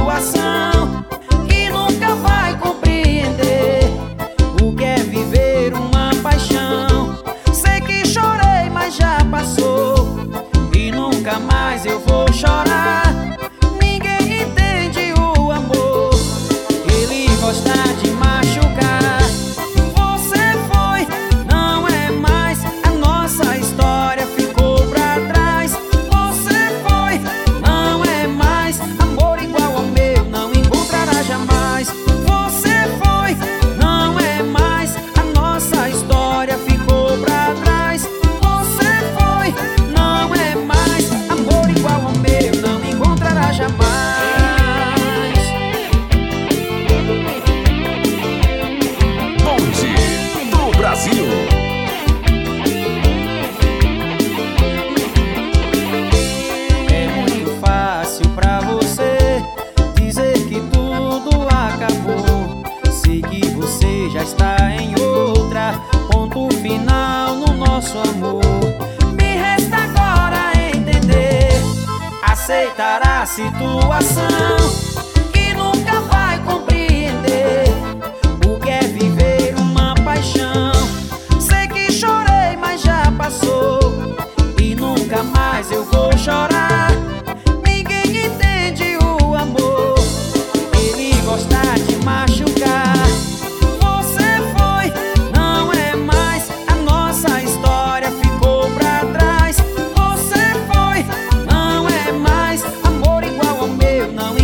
situação que nunca vai compreender o que é viver uma paixão. Sei que chorei, mas já passou e nunca mais eu vou chorar. Ninguém entende o amor, ele gosta de machucar. Você foi, não é mais, a nossa história ficou pra trás. Você foi, não é mais, amor igual ao meu não encontrará jamais. Você foi, não é mais, a nossa história ficou pra trás. Você foi, não é mais, amor igual ao meu não encontrará jamais. Bonde do Brasil. É muito fácil pra você dizer que tudo acabou. Sei que você já está em outra, ponto final no nosso amor. Me resta agora entender, aceitar a situação que nunca vai compreender o que é viver uma paixão. Sei que chorei, mas já passou e nunca mais eu vou chorar. Ninguém entende o amor, ele gosta de machucar. Você foi, não é mais, a nossa história ficou pra trás. Você foi, não é mais, amor igual ao meu não